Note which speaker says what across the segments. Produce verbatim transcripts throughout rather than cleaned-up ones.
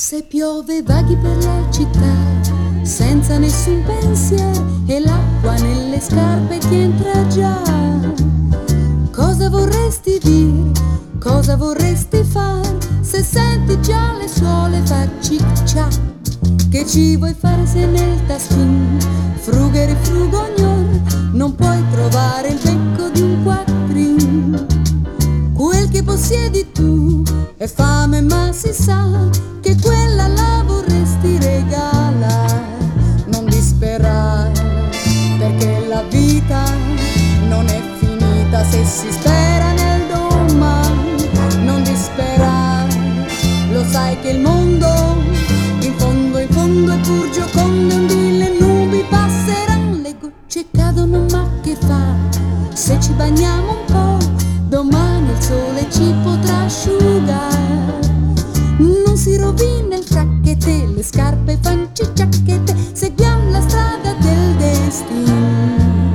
Speaker 1: Se piove vaghi per la città senza nessun pensiero e l'acqua nelle scarpe ti entra già. Cosa vorresti dire, cosa vorresti fare se senti già le suole fa cic-ciac? Che ci vuoi fare se nel taschino frughe frugognone non puoi trovare il becco di un quattrin? Quel che possiedi tu è fame, ma si sa che quella la vorresti regalare. Non disperare, perché la vita non è finita se si spera nel domani. Non disperare, lo sai che il mondo in fondo, in fondo è pur giocondo, e le nubi passeranno, le gocce cadono, ma che fa? Se ci bagniamo un po', domani il sole ci potrà asciugare. Non si rovina il fracchete, le scarpe fan cicciacchette, seguiamo la strada del destino.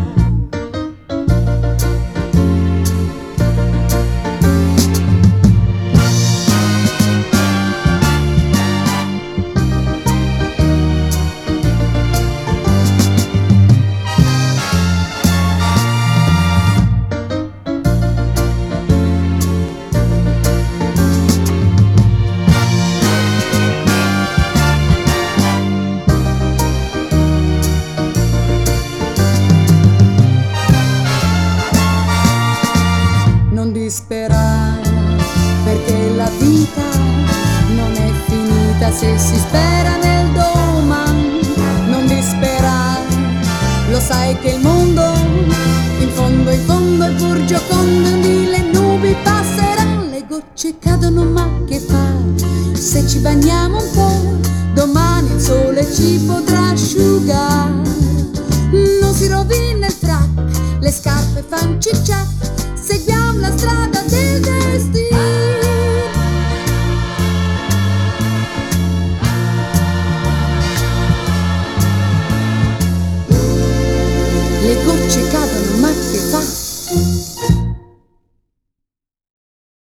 Speaker 1: Non disperare, perché la vita non è finita se si spera nel domani. Non disperare, lo sai che il mondo in fondo, in fondo è pur giocondo, e le nubi passeranno, le gocce cadono, ma che fa? Se ci bagniamo un po', domani il sole ci potrà asciugare. Non si rovina il frac, le scarpe fan cic-ciac, seguiamo la strada del destino. Le gocce cadono,